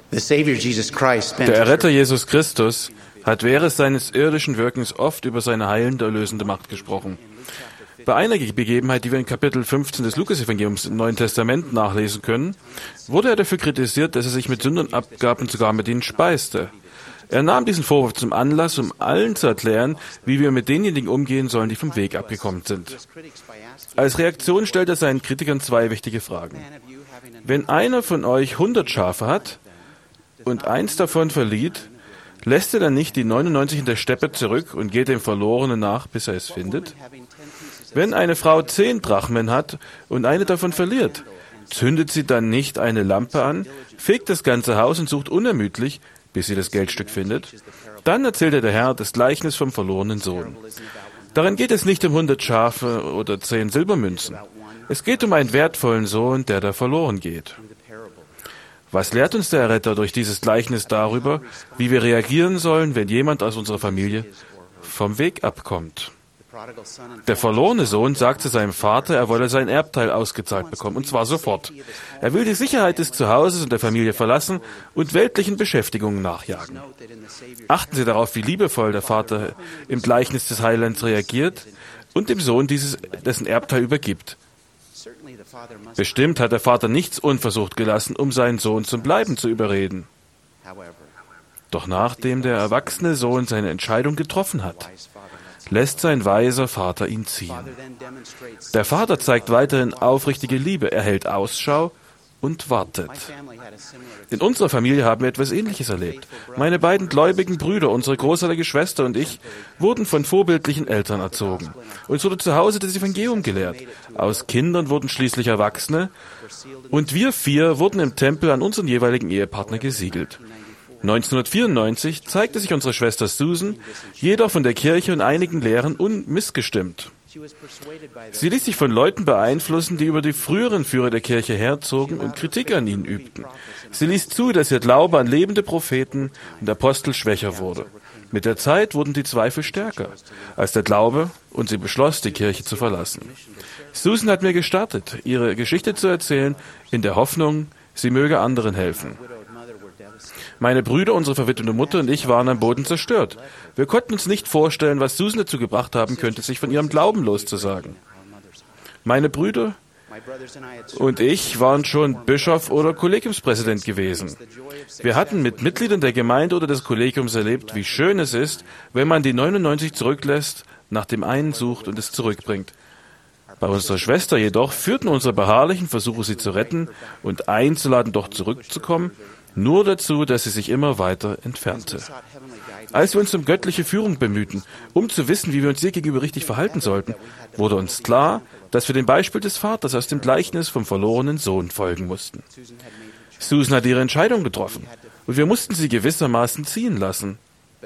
Der Erretter Jesus Christus hat während seines irdischen Wirkens oft über seine heilende, erlösende Macht gesprochen. Bei einer Begebenheit, die wir in Kapitel 15 des Lukas-Evangeliums im Neuen Testament nachlesen können, wurde er dafür kritisiert, dass er sich mit Sündern abgab und sogar mit ihnen speiste. Er nahm diesen Vorwurf zum Anlass, um allen zu erklären, wie wir mit denjenigen umgehen sollen, die vom Weg abgekommen sind. Als Reaktion stellt er seinen Kritikern zwei wichtige Fragen. Wenn einer von euch 100 Schafe hat und eins davon verliert, lässt er dann nicht die 99 in der Steppe zurück und geht dem Verlorenen nach, bis er es findet? Wenn eine Frau 10 Drachmen hat und eine davon verliert, zündet sie dann nicht eine Lampe an, fegt das ganze Haus und sucht unermüdlich, bis sie das Geldstück findet? Dann erzählte der Herr das Gleichnis vom verlorenen Sohn. Darin geht es nicht um 100 Schafe oder 10 Silbermünzen. Es geht um einen wertvollen Sohn, der da verloren geht. Was lehrt uns der Erretter durch dieses Gleichnis darüber, wie wir reagieren sollen, wenn jemand aus unserer Familie vom Weg abkommt? Der verlorene Sohn sagt zu seinem Vater, er wolle sein Erbteil ausgezahlt bekommen, und zwar sofort. Er will die Sicherheit des Zuhauses und der Familie verlassen und weltlichen Beschäftigungen nachjagen. Achten Sie darauf, wie liebevoll der Vater im Gleichnis des Heilands reagiert und dem Sohn dessen Erbteil übergibt. Bestimmt hat der Vater nichts unversucht gelassen, um seinen Sohn zum Bleiben zu überreden. Doch nachdem der erwachsene Sohn seine Entscheidung getroffen hat, lässt sein weiser Vater ihn ziehen. Der Vater zeigt weiterhin aufrichtige Liebe, er hält Ausschau und wartet. In unserer Familie haben wir etwas Ähnliches erlebt. Meine beiden gläubigen Brüder, unsere großartige Schwester und ich, wurden von vorbildlichen Eltern erzogen. Uns wurde zu Hause das Evangelium gelehrt. Aus Kindern wurden schließlich Erwachsene und wir 4 wurden im Tempel an unseren jeweiligen Ehepartner gesiegelt. 1994 zeigte sich unsere Schwester Susan jedoch von der Kirche und einigen Lehren missgestimmt. Sie ließ sich von Leuten beeinflussen, die über die früheren Führer der Kirche herzogen und Kritik an ihnen übten. Sie ließ zu, dass ihr Glaube an lebende Propheten und Apostel schwächer wurde. Mit der Zeit wurden die Zweifel stärker als der Glaube und sie beschloss, die Kirche zu verlassen. Susan hat mir gestattet, ihre Geschichte zu erzählen, in der Hoffnung, sie möge anderen helfen. Meine Brüder, unsere verwitwete Mutter und ich waren am Boden zerstört. Wir konnten uns nicht vorstellen, was Susan dazu gebracht haben könnte, sich von ihrem Glauben loszusagen. Meine Brüder und ich waren schon Bischof oder Kollegiumspräsident gewesen. Wir hatten mit Mitgliedern der Gemeinde oder des Kollegiums erlebt, wie schön es ist, wenn man die 99 zurücklässt, nach dem einen sucht und es zurückbringt. Bei unserer Schwester jedoch führten unsere beharrlichen Versuche, sie zu retten und einzuladen, doch zurückzukommen, nur dazu, dass sie sich immer weiter entfernte. Als wir uns um göttliche Führung bemühten, um zu wissen, wie wir uns ihr gegenüber richtig verhalten sollten, wurde uns klar, dass wir dem Beispiel des Vaters aus dem Gleichnis vom verlorenen Sohn folgen mussten. Susan hat ihre Entscheidung getroffen und wir mussten sie gewissermaßen ziehen lassen.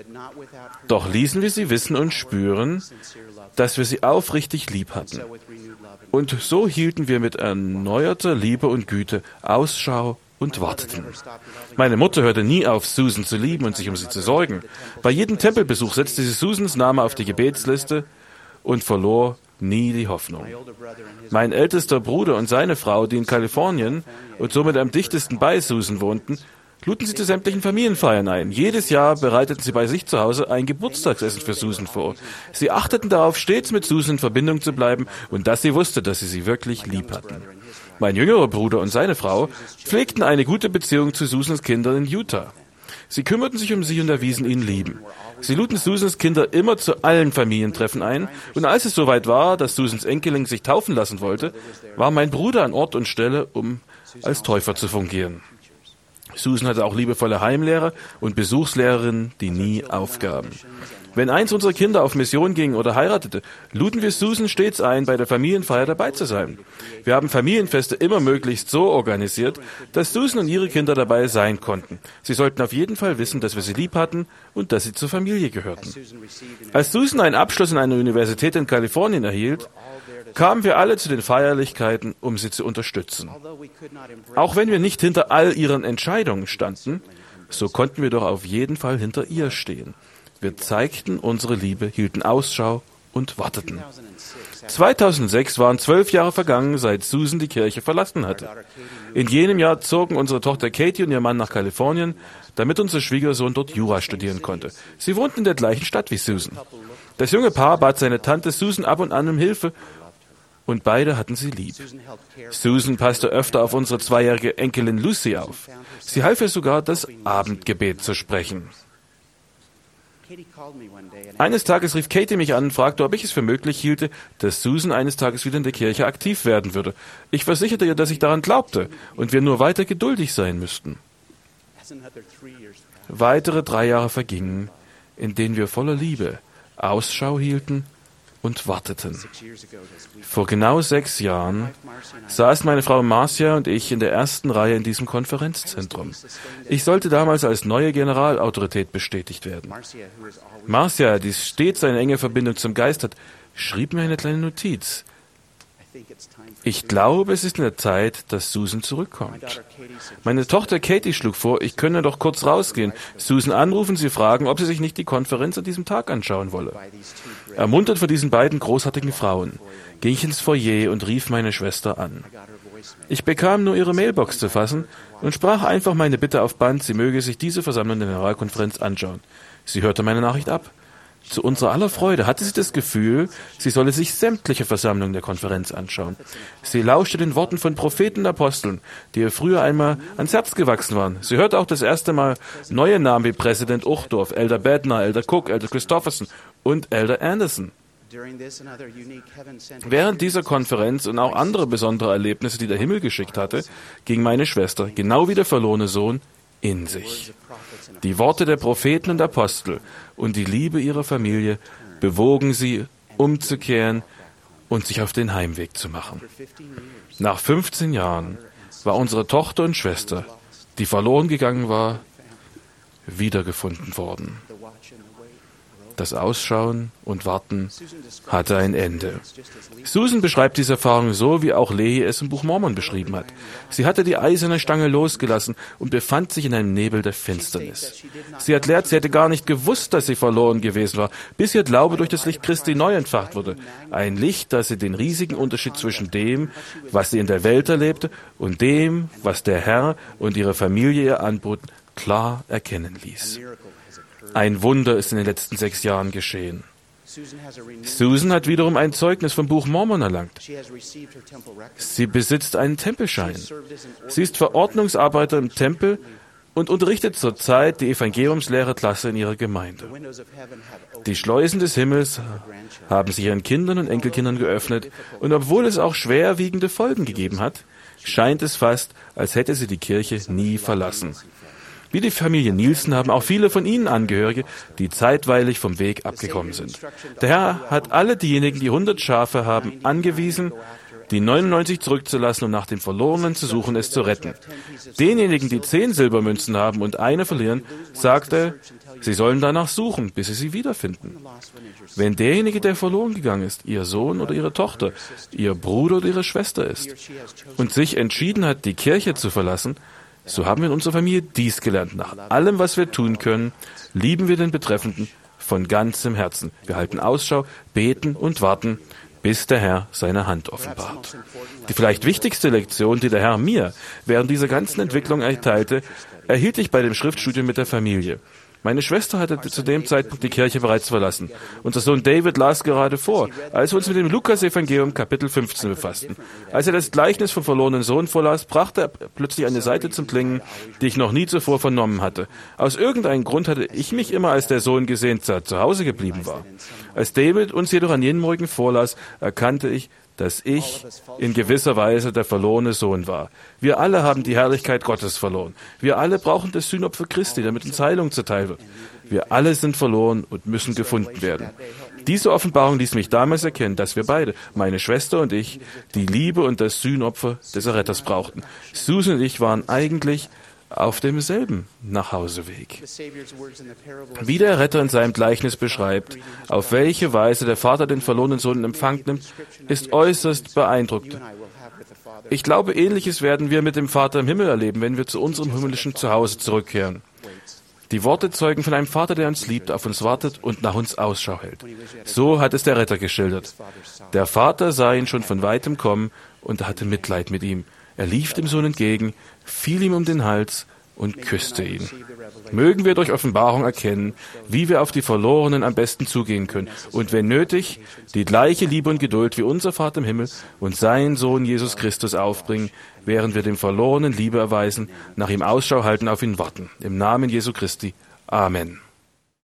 Doch ließen wir sie wissen und spüren, dass wir sie aufrichtig lieb hatten. Und so hielten wir mit erneuerter Liebe und Güte Ausschau und warteten. Meine Mutter hörte nie auf, Susan zu lieben und sich um sie zu sorgen. Bei jedem Tempelbesuch setzte sie Susans Name auf die Gebetsliste und verlor nie die Hoffnung. Mein ältester Bruder und seine Frau, die in Kalifornien und somit am dichtesten bei Susan wohnten, luden sie zu sämtlichen Familienfeiern ein. Jedes Jahr bereiteten sie bei sich zu Hause ein Geburtstagsessen für Susan vor. Sie achteten darauf, stets mit Susan in Verbindung zu bleiben und dass sie wusste, dass sie wirklich lieb hatten. Mein jüngerer Bruder und seine Frau pflegten eine gute Beziehung zu Susans Kindern in Utah. Sie kümmerten sich um sie und erwiesen ihnen Lieben. Sie luden Susans Kinder immer zu allen Familientreffen ein und als es soweit war, dass Susans Enkelin sich taufen lassen wollte, war mein Bruder an Ort und Stelle, um als Täufer zu fungieren. Susan hatte auch liebevolle Heimlehrer und Besuchslehrerinnen, die nie aufgaben. Wenn eins unserer Kinder auf Mission ging oder heiratete, luden wir Susan stets ein, bei der Familienfeier dabei zu sein. Wir haben Familienfeste immer möglichst so organisiert, dass Susan und ihre Kinder dabei sein konnten. Sie sollten auf jeden Fall wissen, dass wir sie lieb hatten und dass sie zur Familie gehörten. Als Susan einen Abschluss in einer Universität in Kalifornien erhielt, kamen wir alle zu den Feierlichkeiten, um sie zu unterstützen. Auch wenn wir nicht hinter all ihren Entscheidungen standen, so konnten wir doch auf jeden Fall hinter ihr stehen. Wir zeigten unsere Liebe, hielten Ausschau und warteten. 2006 waren 12 Jahre vergangen, seit Susan die Kirche verlassen hatte. In jenem Jahr zogen unsere Tochter Katie und ihr Mann nach Kalifornien, damit unser Schwiegersohn dort Jura studieren konnte. Sie wohnten in der gleichen Stadt wie Susan. Das junge Paar bat seine Tante Susan ab und an um Hilfe und beide hatten sie lieb. Susan passte öfter auf unsere 2-jährige Enkelin Lucy auf. Sie half ihr sogar, das Abendgebet zu sprechen. Eines Tages rief Katie mich an und fragte, ob ich es für möglich hielte, dass Susan eines Tages wieder in der Kirche aktiv werden würde. Ich versicherte ihr, dass ich daran glaubte und wir nur weiter geduldig sein müssten. Weitere 3 Jahre vergingen, in denen wir voller Liebe Ausschau hielten und warteten. Vor genau 6 Jahren saßen meine Frau Marcia und ich in der ersten Reihe in diesem Konferenzzentrum. Ich sollte damals als neue Generalautorität bestätigt werden. Marcia, die stets eine enge Verbindung zum Geist hat, schrieb mir eine kleine Notiz. Ich glaube, es ist in der Zeit, dass Susan zurückkommt. Meine Tochter Katie schlug vor, ich könne doch kurz rausgehen, Susan anrufen, sie fragen, ob sie sich nicht die Konferenz an diesem Tag anschauen wolle. Ermuntert von diesen beiden großartigen Frauen, ging ich ins Foyer und rief meine Schwester an. Ich bekam nur ihre Mailbox zu fassen und sprach einfach meine Bitte auf Band, sie möge sich diese Versammlung der Generalkonferenz anschauen. Sie hörte meine Nachricht ab. Zu unserer aller Freude hatte sie das Gefühl, sie solle sich sämtliche Versammlungen der Konferenz anschauen. Sie lauschte den Worten von Propheten und Aposteln, die ihr früher einmal ans Herz gewachsen waren. Sie hörte auch das erste Mal neue Namen wie Präsident Uchtdorf, Elder Bednar, Elder Cook, Elder Christofferson und Elder Anderson. Während dieser Konferenz und auch andere besondere Erlebnisse, die der Himmel geschickt hatte, ging meine Schwester, genau wie der verlorene Sohn, in sich. Die Worte der Propheten und Apostel und die Liebe ihrer Familie bewogen sie, umzukehren und sich auf den Heimweg zu machen. Nach 15 Jahren war unsere Tochter und Schwester, die verloren gegangen war, wiedergefunden worden. Das Ausschauen und Warten hatte ein Ende. Susan beschreibt diese Erfahrung so, wie auch Lehi es im Buch Mormon beschrieben hat. Sie hatte die eiserne Stange losgelassen und befand sich in einem Nebel der Finsternis. Sie erklärt, sie hätte gar nicht gewusst, dass sie verloren gewesen war, bis ihr Glaube durch das Licht Christi neu entfacht wurde. Ein Licht, das sie den riesigen Unterschied zwischen dem, was sie in der Welt erlebte, und dem, was der Herr und ihre Familie ihr anboten, klar erkennen ließ. Ein Wunder ist in den letzten 6 Jahren geschehen. Susan hat wiederum ein Zeugnis vom Buch Mormon erlangt. Sie besitzt einen Tempelschein. Sie ist Verordnungsarbeiter im Tempel und unterrichtet zurzeit die Evangeliumslehrerklasse in ihrer Gemeinde. Die Schleusen des Himmels haben sich ihren Kindern und Enkelkindern geöffnet, und obwohl es auch schwerwiegende Folgen gegeben hat, scheint es fast, als hätte sie die Kirche nie verlassen. Wie die Familie Nielsen haben auch viele von ihnen Angehörige, die zeitweilig vom Weg abgekommen sind. Der Herr hat alle diejenigen, die 100 Schafe haben, angewiesen, die 99 zurückzulassen und nach dem Verlorenen zu suchen, es zu retten. Denjenigen, die 10 Silbermünzen haben und eine verlieren, sagt er, sie sollen danach suchen, bis sie sie wiederfinden. Wenn derjenige, der verloren gegangen ist, ihr Sohn oder ihre Tochter, ihr Bruder oder ihre Schwester ist und sich entschieden hat, die Kirche zu verlassen, so haben wir in unserer Familie dies gelernt. Nach allem, was wir tun können, lieben wir den Betreffenden von ganzem Herzen. Wir halten Ausschau, beten und warten, bis der Herr seine Hand offenbart. Die vielleicht wichtigste Lektion, die der Herr mir während dieser ganzen Entwicklung erteilte, erhielt ich bei dem Schriftstudium mit der Familie. Meine Schwester hatte zu dem Zeitpunkt die Kirche bereits verlassen. Unser Sohn David las gerade vor, als wir uns mit dem Lukas-Evangelium Kapitel 15 befassten. Als er das Gleichnis vom verlorenen Sohn vorlas, brachte er plötzlich eine Seite zum Klingen, die ich noch nie zuvor vernommen hatte. Aus irgendeinem Grund hatte ich mich immer als der Sohn gesehen, der zu Hause geblieben war. Als David uns jedoch an jenem Morgen vorlas, erkannte ich, dass ich in gewisser Weise der verlorene Sohn war. Wir alle haben die Herrlichkeit Gottes verloren. Wir alle brauchen das Sühnopfer Christi, damit uns Heilung zuteil wird. Wir alle sind verloren und müssen gefunden werden. Diese Offenbarung ließ mich damals erkennen, dass wir beide, meine Schwester und ich, die Liebe und das Sühnopfer des Erretters brauchten. Susan und ich waren eigentlich auf demselben Nachhauseweg. Wie der Retter in seinem Gleichnis beschreibt, auf welche Weise der Vater den verlorenen Sohn in Empfang nimmt, ist äußerst beeindruckend. Ich glaube, Ähnliches werden wir mit dem Vater im Himmel erleben, wenn wir zu unserem himmlischen Zuhause zurückkehren. Die Worte zeugen von einem Vater, der uns liebt, auf uns wartet und nach uns Ausschau hält. So hat es der Retter geschildert. Der Vater sah ihn schon von weitem kommen und hatte Mitleid mit ihm. Er lief dem Sohn entgegen, fiel ihm um den Hals und küsste ihn. Mögen wir durch Offenbarung erkennen, wie wir auf die Verlorenen am besten zugehen können und wenn nötig, die gleiche Liebe und Geduld wie unser Vater im Himmel und sein Sohn Jesus Christus aufbringen, während wir dem Verlorenen Liebe erweisen, nach ihm Ausschau halten, auf ihn warten. Im Namen Jesu Christi. Amen.